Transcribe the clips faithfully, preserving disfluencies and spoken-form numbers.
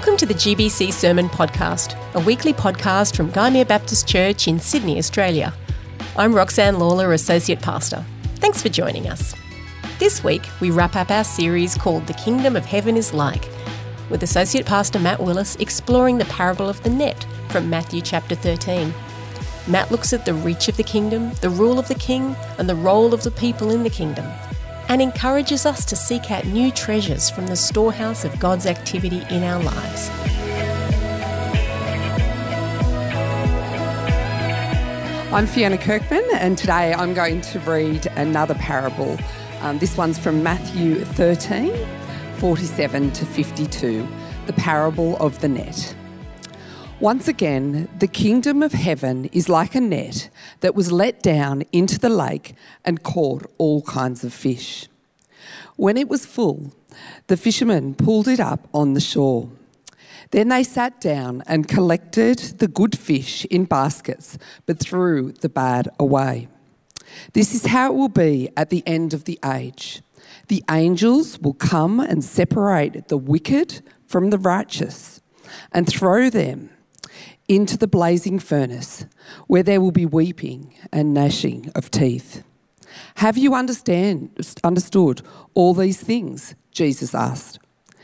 Welcome to the G B C Sermon Podcast, a weekly podcast from Gymea Baptist Church in Sydney, Australia. I'm Roxanne Lawler, Associate Pastor. Thanks for joining us. This week, we wrap up our series called The Kingdom of Heaven is Like, with Associate Pastor Matt Willis exploring the parable of the net from Matthew chapter thirteen. Matt looks at the reach of the kingdom, the rule of the king, and the role of the people in the kingdom, and encourages us to seek out new treasures from the storehouse of God's activity in our lives. I'm Fiona Kirkman, and today I'm going to read another parable. Um, this one's from Matthew thirteen, forty-seven to fifty-two, the parable of the net. Once again, the kingdom of heaven is like a net that was let down into the lake and caught all kinds of fish. When it was full, the fishermen pulled it up on the shore. Then they sat down and collected the good fish in baskets, but threw the bad away. This is how it will be at the end of the age. The angels will come and separate the wicked from the righteous and throw them into the blazing furnace, where there will be weeping and gnashing of teeth. Have you understand, understood all these things? Jesus asked.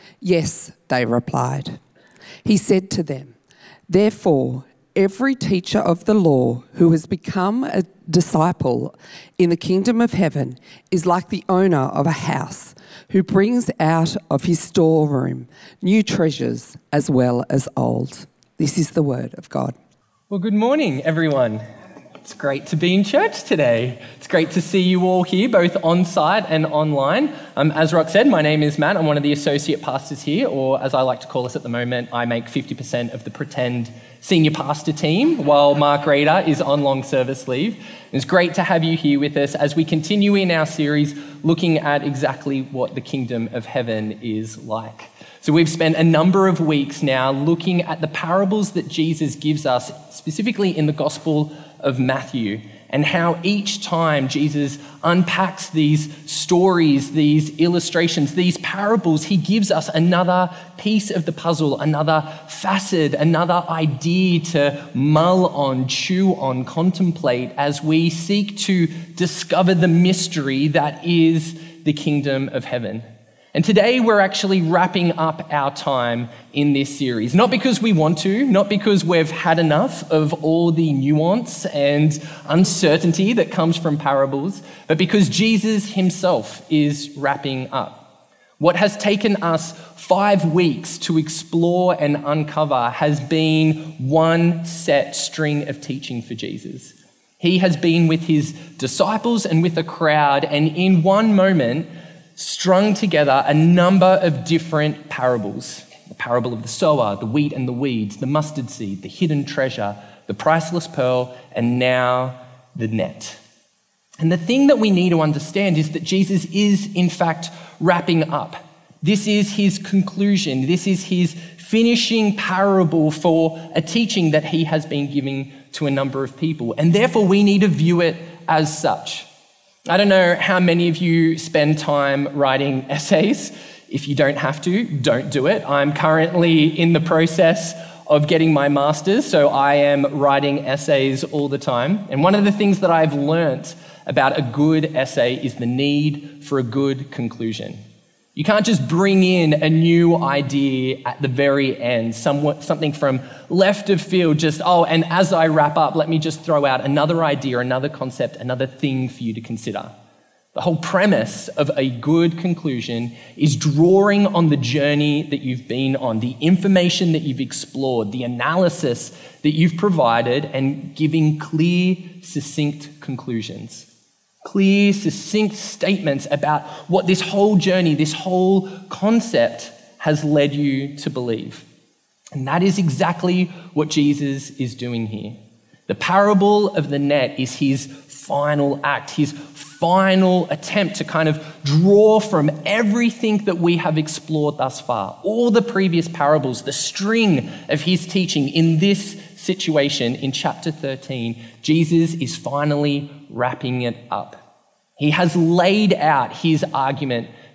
Yes, they replied. He said to them, therefore, every teacher of the law who has become a disciple in the kingdom of heaven is like the owner of a house who brings out of his storeroom new treasures as well as old. This is the word of God. Well, good morning, everyone. It's great to be in church today. It's great to see you all here, both on site and online. Um, as Rox said, my name is Matt. I'm one of the associate pastors here, or as I like to call us at the moment, I make fifty percent of the pretend senior pastor team while Mark Rader is on long service leave. It's great to have you here with us as we continue in our series looking at exactly what the kingdom of heaven is like. So we've spent a number of weeks now looking at the parables that Jesus gives us, specifically in the Gospel of Matthew, and how each time Jesus unpacks these stories, these illustrations, these parables, he gives us another piece of the puzzle, another facet, another idea to mull on, chew on, contemplate as we seek to discover the mystery that is the kingdom of heaven. And today we're actually wrapping up our time in this series, not because we want to, not because we've had enough of all the nuance and uncertainty that comes from parables, but because Jesus himself is wrapping up. What has taken us five weeks to explore and uncover has been one set string of teaching for Jesus. He has been with his disciples and with a crowd, and in one moment, strung together a number of different parables. The parable of the sower, the wheat and the weeds, the mustard seed, the hidden treasure, the priceless pearl, and now the net. And the thing that we need to understand is that Jesus is, in fact, wrapping up. This is his conclusion. This is his finishing parable for a teaching that he has been giving to a number of people. And therefore, we need to view it as such. I don't know how many of you spend time writing essays. If you don't have to, don't do it. I'm currently in the process of getting my master's, so I am writing essays all the time. And one of the things that I've learnt about a good essay is the need for a good conclusion. You can't just bring in a new idea at the very end, somewhat, something from left of field, just, oh, and as I wrap up, let me just throw out another idea, another concept, another thing for you to consider. The whole premise of a good conclusion is drawing on the journey that you've been on, the information that you've explored, the analysis that you've provided, and giving clear, succinct conclusions. Clear, succinct statements about what this whole journey, this whole concept has led you to believe. And that is exactly what Jesus is doing here. The parable of the net is his final act, his final attempt to kind of draw from everything that we have explored thus far, all the previous parables, the string of his teaching in this situation in chapter thirteen, Jesus is finally wrapping it up. He has laid out his argument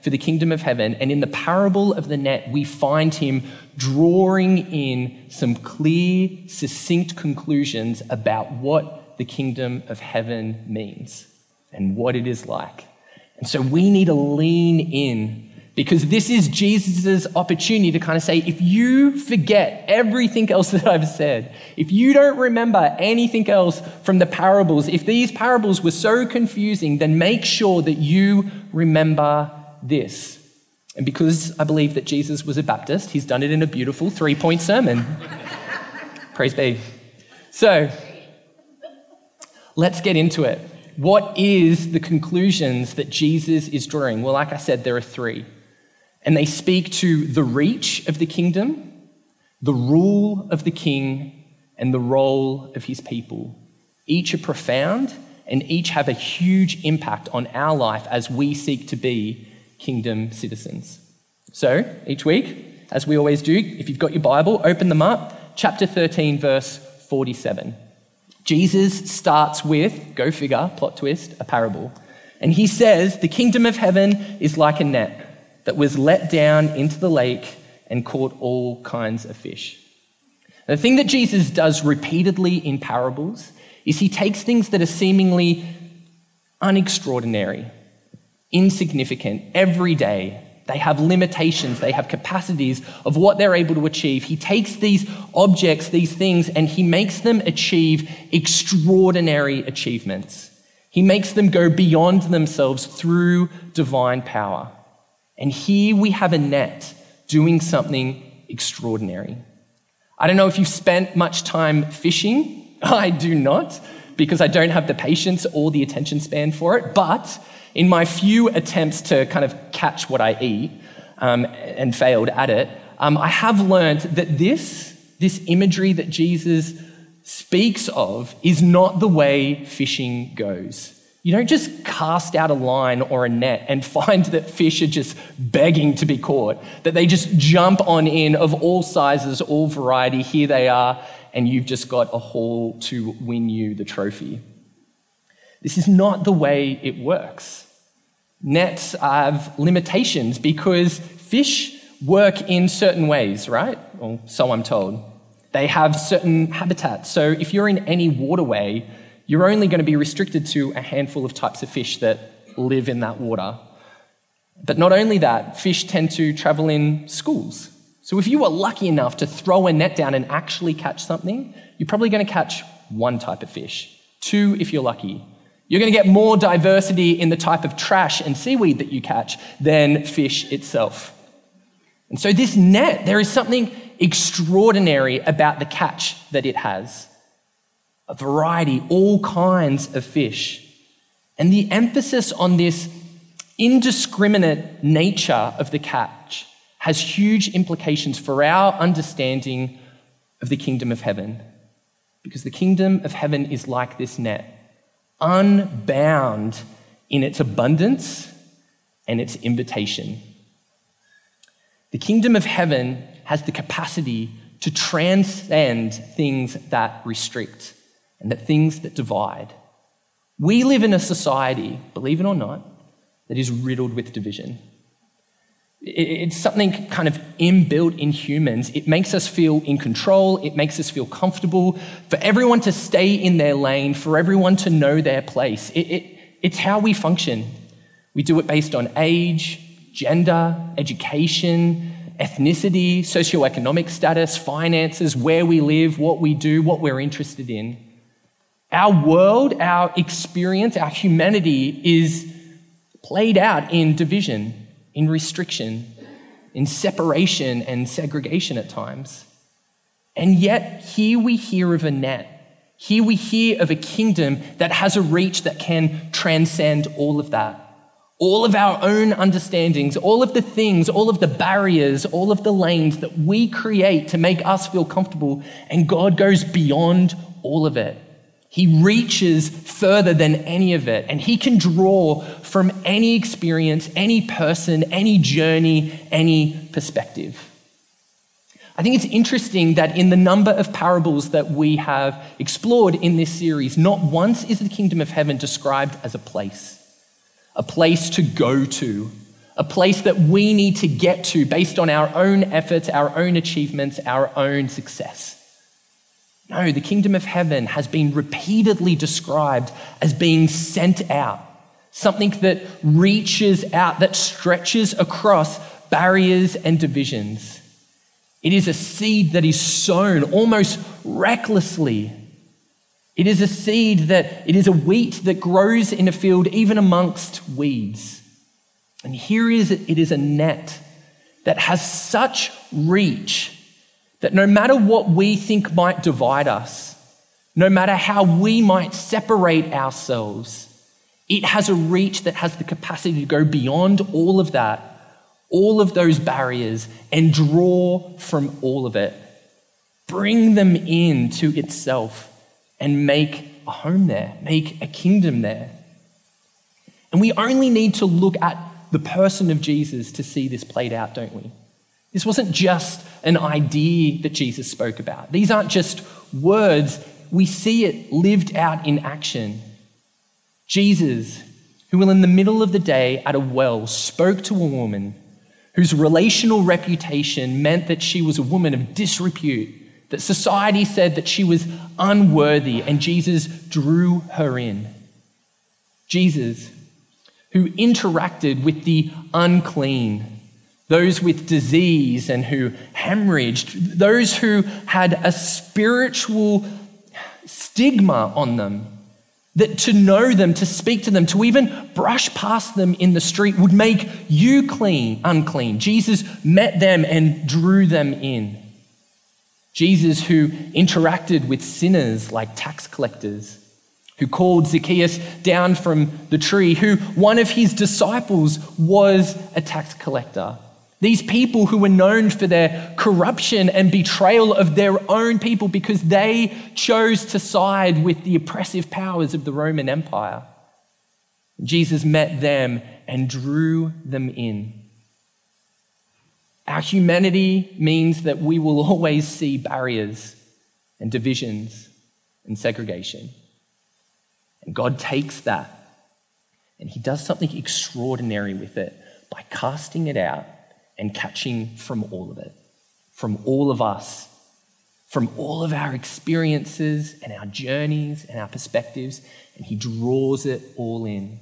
for the kingdom of heaven. And in the parable of the net, we find him drawing in some clear, succinct conclusions about what the kingdom of heaven means and what it is like. And so we need to lean in, because this is Jesus' opportunity to kind of say, if you forget everything else that I've said, if you don't remember anything else from the parables, if these parables were so confusing, then make sure that you remember this. And because I believe that Jesus was a Baptist, he's done it in a beautiful three-point sermon. Praise be. So, let's get into it. What is the conclusions that Jesus is drawing? Well, like I said, there are three. And they speak to the reach of the kingdom, the rule of the king, and the role of his people. Each are profound, and each have a huge impact on our life as we seek to be kingdom citizens. So, each week, as we always do, if you've got your Bible, open them up. Chapter thirteen, verse forty-seven. Jesus starts with, go figure, plot twist, a parable. And he says, the kingdom of heaven is like a net that was let down into the lake and caught all kinds of fish. The thing that Jesus does repeatedly in parables is he takes things that are seemingly unextraordinary, insignificant, everyday. They have limitations, they have capacities of what they're able to achieve. He takes these objects, these things, and he makes them achieve extraordinary achievements. He makes them go beyond themselves through divine power. And here we have a net doing something extraordinary. I don't know if you've spent much time fishing. I do not, because I don't have the patience or the attention span for it. But in my few attempts to kind of catch what I eat um, and failed at it, um, I have learned that this, this imagery that Jesus speaks of is not the way fishing goes. You don't just cast out a line or a net and find that fish are just begging to be caught, that they just jump on in of all sizes, all variety. Here they are, and you've just got a haul to win you the trophy. This is not the way it works. Nets have limitations because fish work in certain ways, right? Or so I'm told. They have certain habitats. So if you're in any waterway, you're only going to be restricted to a handful of types of fish that live in that water. But not only that, fish tend to travel in schools. So if you are lucky enough to throw a net down and actually catch something, you're probably going to catch one type of fish. Two, if you're lucky. You're going to get more diversity in the type of trash and seaweed that you catch than fish itself. And so this net, there is something extraordinary about the catch that it has. A variety, all kinds of fish. And the emphasis on this indiscriminate nature of the catch has huge implications for our understanding of the kingdom of heaven. Because the kingdom of heaven is like this net, unbound in its abundance and its invitation. The kingdom of heaven has the capacity to transcend things that restrict and the things that divide. We live in a society, believe it or not, that is riddled with division. It's something kind of inbuilt in humans. It makes us feel in control. It makes us feel comfortable. For everyone to stay in their lane, for everyone to know their place. It, it, it's how we function. We do it based on age, gender, education, ethnicity, socioeconomic status, finances, where we live, what we do, what we're interested in. Our world, our experience, our humanity is played out in division, in restriction, in separation and segregation at times. And yet, here we hear of a net. Here we hear of a kingdom that has a reach that can transcend all of that. All of our own understandings, all of the things, all of the barriers, all of the lanes that we create to make us feel comfortable, and God goes beyond all of it. He reaches further than any of it, and he can draw from any experience, any person, any journey, any perspective. I think it's interesting that in the number of parables that we have explored in this series, not once is the kingdom of heaven described as a place, a place to go to, a a place that we need to get to based on our own efforts, our own achievements, our own success. No, the kingdom of heaven has been repeatedly described as being sent out, something that reaches out, that stretches across barriers and divisions. It is a seed that is sown almost recklessly. It is a seed that, it is a wheat that grows in a field even amongst weeds. And here is, it is a net that has such reach that no matter what we think might divide us, no matter how we might separate ourselves, it has a reach that has the capacity to go beyond all of that, all of those barriers, and draw from all of it, bring them into itself and make a home there, make a kingdom there. And we only need to look at the person of Jesus to see this played out, don't we? This wasn't just an idea that Jesus spoke about. These aren't just words. We see it lived out in action. Jesus, who in the middle of the day at a well spoke to a woman whose relational reputation meant that she was a woman of disrepute, that society said that she was unworthy, and Jesus drew her in. Jesus, who interacted with the unclean, those with disease and who hemorrhaged, those who had a spiritual stigma on them, that to know them, to speak to them, to even brush past them in the street would make you clean, unclean. Jesus met them and drew them in. Jesus, who interacted with sinners like tax collectors, who called Zacchaeus down from the tree, who one of his disciples was a tax collector. These people who were known for their corruption and betrayal of their own people because they chose to side with the oppressive powers of the Roman Empire. Jesus met them and drew them in. Our humanity means that we will always see barriers and divisions and segregation. And God takes that and he does something extraordinary with it by casting it out and catching from all of it, from all of us, from all of our experiences and our journeys and our perspectives, and he draws it all in.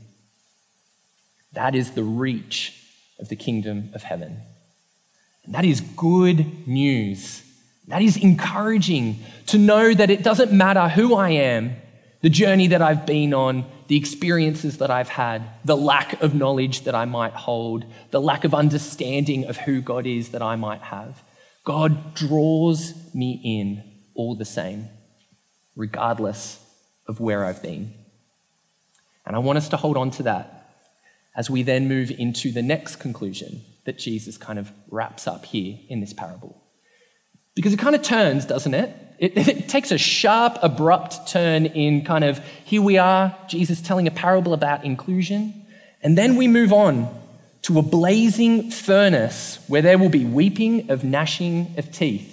That is the reach of the kingdom of heaven. And that is good news. That is encouraging to know that it doesn't matter who I am, the journey that I've been on, the experiences that I've had, the lack of knowledge that I might hold, the lack of understanding of who God is that I might have. God draws me in all the same, regardless of where I've been. And I want us to hold on to that as we then move into the next conclusion that Jesus kind of wraps up here in this parable. Because it kind of turns, doesn't it? It, it takes a sharp, abrupt turn in kind of, here we are, Jesus telling a parable about inclusion, and then we move on to a blazing furnace where there will be weeping of gnashing of teeth.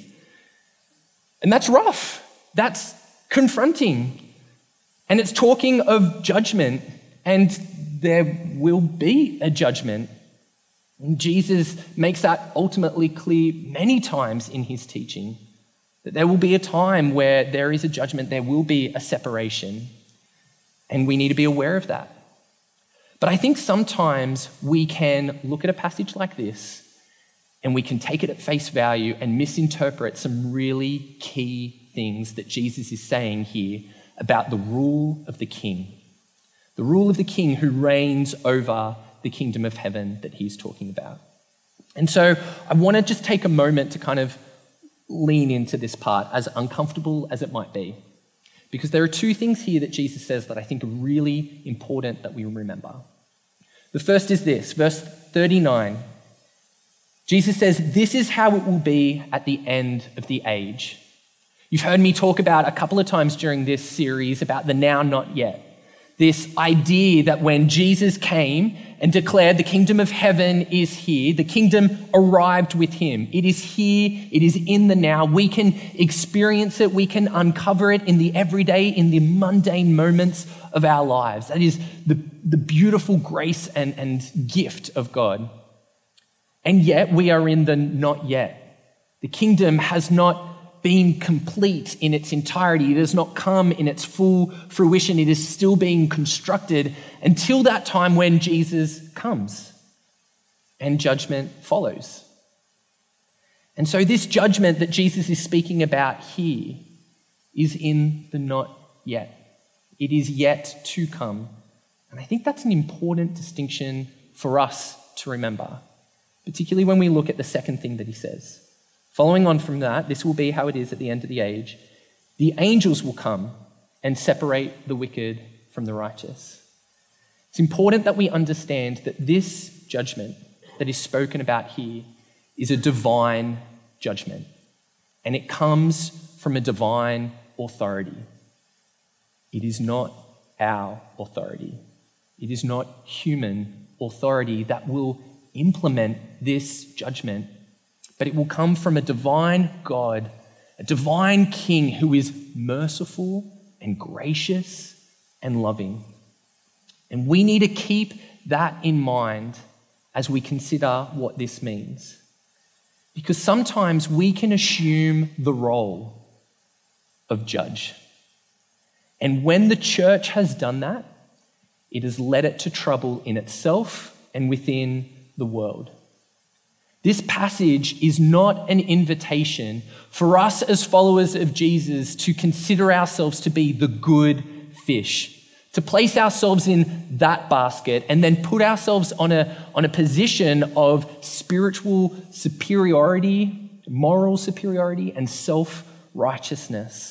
And that's rough. That's confronting. And it's talking of judgment, and there will be a judgment. And Jesus makes that ultimately clear many times in his teaching, that there will be a time where there is a judgment, there will be a separation, and we need to be aware of that. But I think sometimes we can look at a passage like this and we can take it at face value and misinterpret some really key things that Jesus is saying here about the rule of the king, the rule of the king who reigns over the kingdom of heaven that he's talking about. And so I want to just take a moment to kind of lean into this part, as uncomfortable as it might be, because there are two things here that Jesus says that I think are really important that we remember. The first is this, verse thirty-nine. Jesus says, "This is how it will be at the end of the age." You've heard me talk about a couple of times during this series about the now, not yet. This idea that when Jesus came and declared the kingdom of heaven is here, the kingdom arrived with him. It is here, it is in the now. We can experience it, we can uncover it in the everyday, in the mundane moments of our lives. That is the, the beautiful grace and, and gift of God. And yet we are in the not yet. The kingdom has not been complete in its entirety. It has not come in its full fruition. It is still being constructed until that time when Jesus comes and judgment follows. And so this judgment that Jesus is speaking about here is in the not yet. It is yet to come. And I think that's an important distinction for us to remember, particularly when we look at the second thing that he says. Following on from that, this will be how it is at the end of the age. The angels will come and separate the wicked from the righteous. It's important that we understand that this judgment that is spoken about here is a divine judgment, and it comes from a divine authority. It is not our authority. It is not human authority that will implement this judgment, but it will come from a divine God, a divine King who is merciful and gracious and loving. And we need to keep that in mind as we consider what this means. Because sometimes we can assume the role of judge. And when the church has done that, it has led it to trouble in itself and within the world. This passage is not an invitation for us as followers of Jesus to consider ourselves to be the good fish, to place ourselves in that basket and then put ourselves on a, on a position of spiritual superiority, moral superiority, and self-righteousness.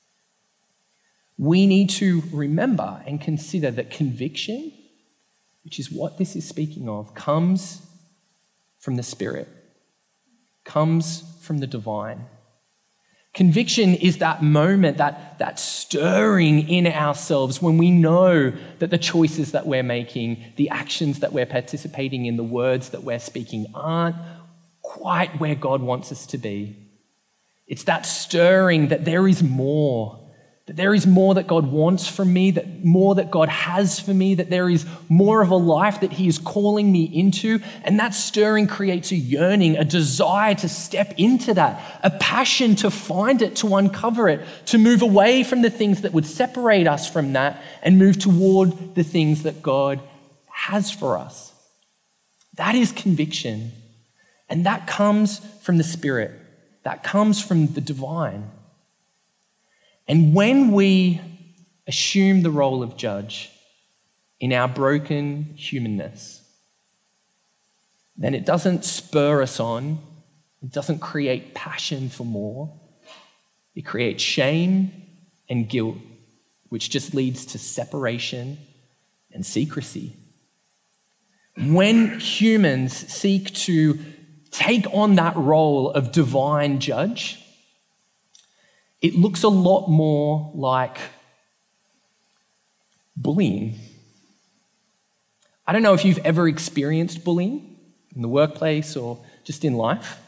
We need to remember and consider that conviction, which is what this is speaking of, comes from the Spirit, comes from the divine. Conviction is that moment, that, that stirring in ourselves when we know that the choices that we're making, the actions that we're participating in, the words that we're speaking aren't quite where God wants us to be. It's that stirring that there is more, that there is more that God wants from me, that more that God has for me, that there is more of a life that he is calling me into. And that stirring creates a yearning, a desire to step into that, a passion to find it, to uncover it, to move away from the things that would separate us from that and move toward the things that God has for us. That is conviction. And that comes from the Spirit. That comes from the divine. And when we assume the role of judge in our broken humanness, then it doesn't spur us on, it doesn't create passion for more, it creates shame and guilt, which just leads to separation and secrecy. When humans seek to take on that role of divine judge, it looks a lot more like bullying. I don't know if you've ever experienced bullying in the workplace or just in life.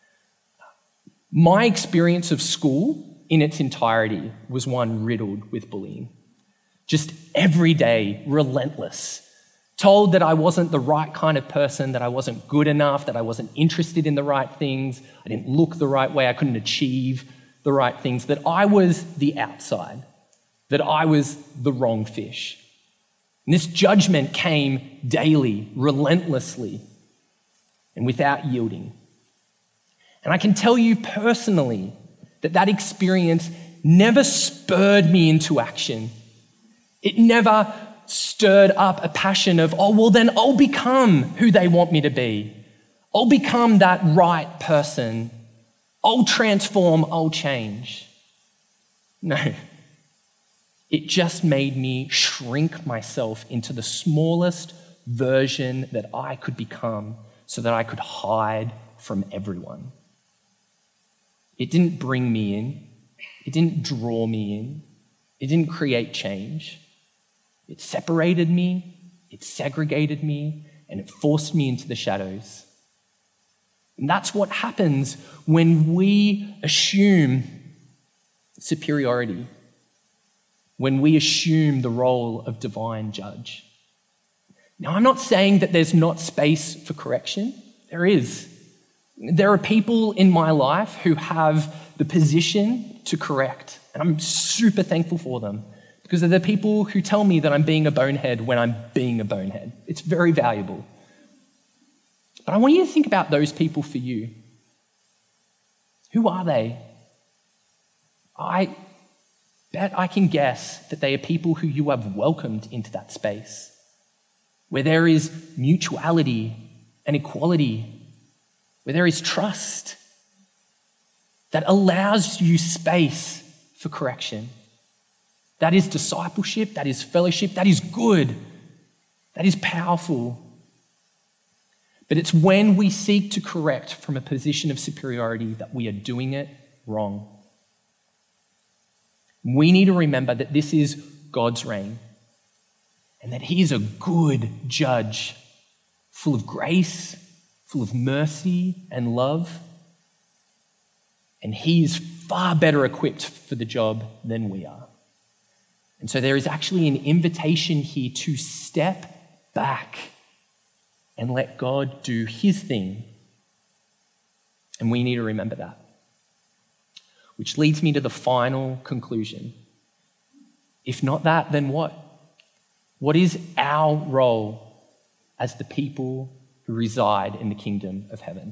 My experience of school in its entirety was one riddled with bullying. Just every day, relentless. Told that I wasn't the right kind of person, that I wasn't good enough, that I wasn't interested in the right things, I didn't look the right way, I couldn't achieve the right things, that I was the outside, that I was the wrong fish. And this judgment came daily, relentlessly, and without yielding. And I can tell you personally that that experience never spurred me into action. It never stirred up a passion of, oh, well, then I'll become who they want me to be. I'll become that right person. I'll transform, I'll change. No. It just made me shrink myself into the smallest version that I could become so that I could hide from everyone. It didn't bring me in. It didn't draw me in. It didn't create change. It separated me, it segregated me, and it forced me into the shadows. And that's what happens when we assume superiority, when we assume the role of divine judge. Now, I'm not saying that there's not space for correction. There is. There are people in my life who have the position to correct, and I'm super thankful for them because they're the people who tell me that I'm being a bonehead when I'm being a bonehead. It's very valuable. But I want you to think about those people for you. Who are they? I bet I can guess that they are people who you have welcomed into that space, where there is mutuality and equality, where there is trust that allows you space for correction. That is discipleship, that is fellowship, that is good, that is powerful. But it's when we seek to correct from a position of superiority that we are doing it wrong. We need to remember that this is God's reign and that he is a good judge, full of grace, full of mercy and love. And he is far better equipped for the job than we are. And so there is actually an invitation here to step back and let God do his thing. And we need to remember that. Which leads me to the final conclusion. If not that, then what? What is our role as the people who reside in the kingdom of heaven?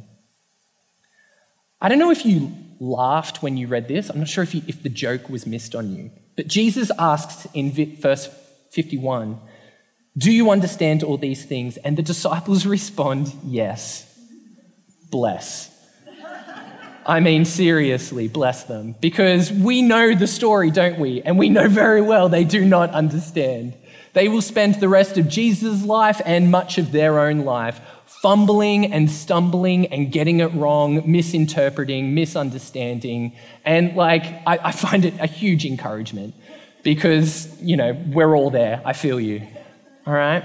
I don't know if you laughed when you read this. I'm not sure if, you, if the joke was missed on you. But Jesus asks in verse fifty-one, do you understand all these things? And the disciples respond, yes. Bless. I mean, seriously, bless them. Because we know the story, don't we? And we know very well they do not understand. They will spend the rest of Jesus' life and much of their own life fumbling and stumbling and getting it wrong, misinterpreting, misunderstanding. And like, I, I find it a huge encouragement because, you know, we're all there. I feel you. All right?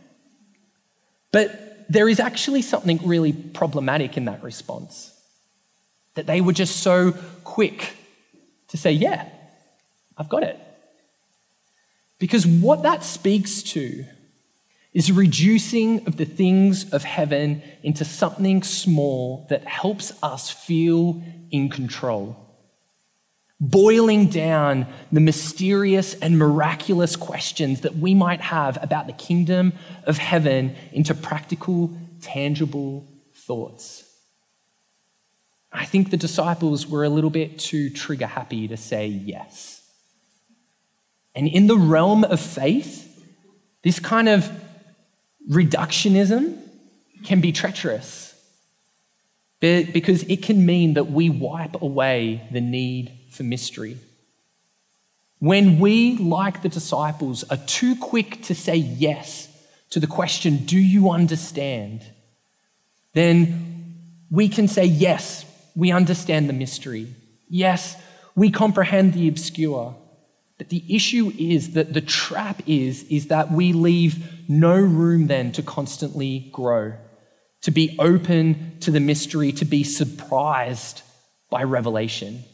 But there is actually something really problematic in that response. That they were just so quick to say, yeah, I've got it. Because what that speaks to is reducing of the things of heaven into something small that helps us feel in control. Boiling down the mysterious and miraculous questions that we might have about the kingdom of heaven into practical, tangible thoughts. I think the disciples were a little bit too trigger happy to say yes. And in the realm of faith, this kind of reductionism can be treacherous because it can mean that we wipe away the need for mystery. When we, like the disciples, are too quick to say yes to the question, do you understand? Then we can say, yes, we understand the mystery. Yes, we comprehend the obscure. But the issue is that the trap is, is that we leave no room then to constantly grow, to be open to the mystery, to be surprised by revelation.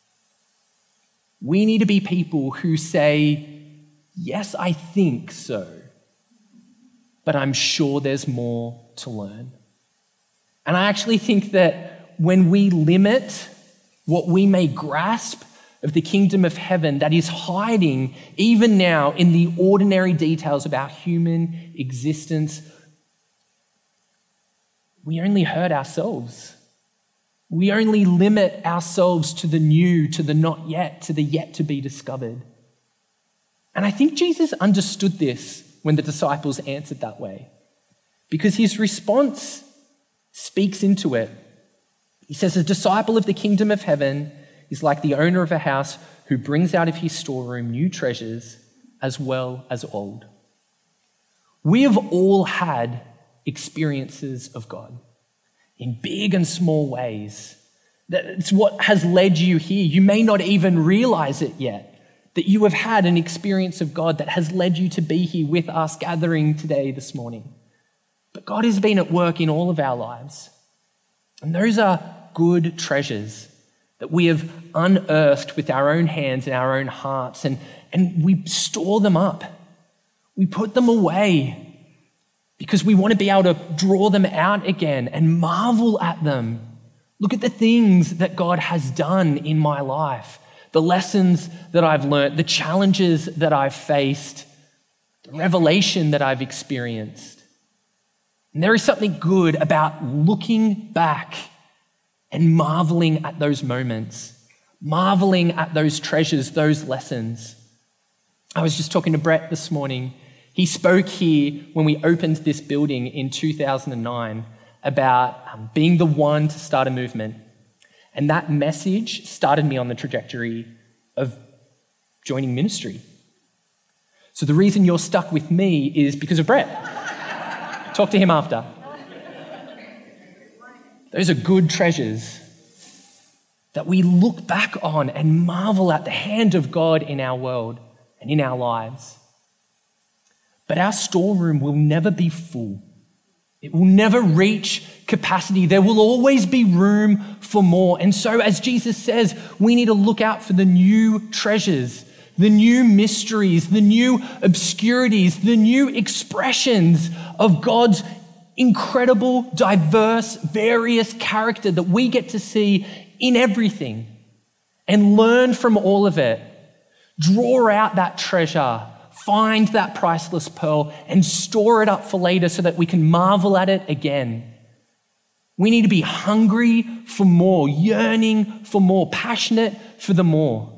We need to be people who say, yes, I think so, but I'm sure there's more to learn. And I actually think that when we limit what we may grasp of the kingdom of heaven that is hiding even now in the ordinary details of our human existence, we only hurt ourselves. We only limit ourselves to the new, to the not yet, to the yet to be discovered. And I think Jesus understood this when the disciples answered that way, because his response speaks into it. He says, a disciple of the kingdom of heaven is like the owner of a house who brings out of his storeroom new treasures as well as old. We have all had experiences of God in big and small ways. That's what has led you here. You may not even realize it yet, that you have had an experience of God that has led you to be here with us gathering today, this morning. But God has been at work in all of our lives. And those are good treasures that we have unearthed with our own hands and our own hearts, and, and we store them up. We put them away because we want to be able to draw them out again and marvel at them. Look at the things that God has done in my life, the lessons that I've learned, the challenges that I've faced, the revelation that I've experienced. And there is something good about looking back and marveling at those moments, marveling at those treasures, those lessons. I was just talking to Brett this morning. He spoke here when we opened this building in two thousand nine about um, being the one to start a movement. And that message started me on the trajectory of joining ministry. So the reason you're stuck with me is because of Brett. Talk to him after. Those are good treasures that we look back on and marvel at the hand of God in our world and in our lives. But our storeroom will never be full. It will never reach capacity. There will always be room for more. And so, as Jesus says, we need to look out for the new treasures, the new mysteries, the new obscurities, the new expressions of God's incredible, diverse, various character that we get to see in everything and learn from all of it. Draw out that treasure, find that priceless pearl and store it up for later so that we can marvel at it again. We need to be hungry for more, yearning for more, passionate for the more.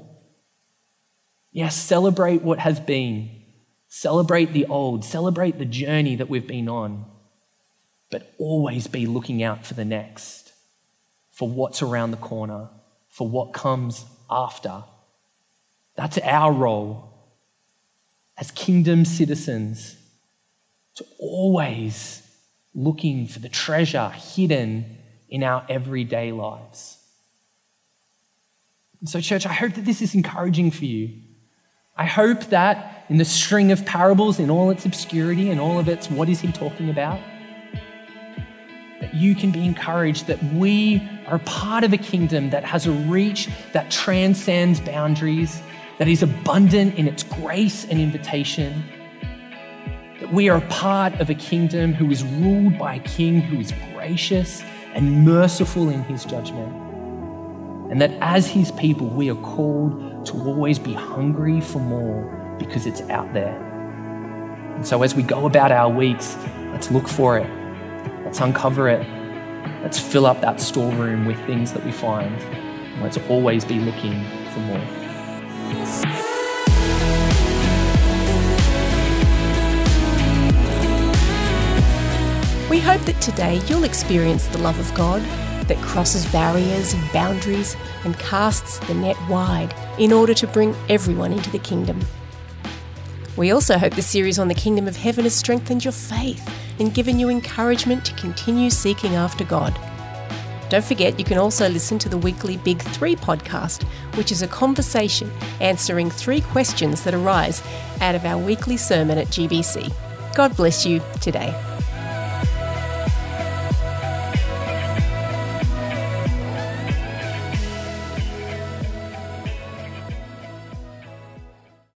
Yes, celebrate what has been. Celebrate the old. Celebrate the journey that we've been on. But always be looking out for the next, for what's around the corner, for what comes after. That's our role as kingdom citizens, to always looking for the treasure hidden in our everyday lives. And so, church, I hope that this is encouraging for you. I hope that in the string of parables, in all its obscurity and all of its what is he talking about, that you can be encouraged that we are a part of a kingdom that has a reach that transcends boundaries, that is abundant in its grace and invitation, that we are a part of a kingdom who is ruled by a king who is gracious and merciful in his judgment, and that as his people, we are called to always be hungry for more because it's out there. And so as we go about our weeks, let's look for it. Let's uncover it. Let's fill up that storeroom with things that we find. And let's always be looking for more. We hope that today you'll experience the love of God that crosses barriers and boundaries and casts the net wide in order to bring everyone into the kingdom. We also hope the series on the kingdom of heaven has strengthened your faith and given you encouragement to continue seeking after God. Don't forget, you can also listen to the weekly Big Three podcast, which is a conversation answering three questions that arise out of our weekly sermon at G B C. God bless you today.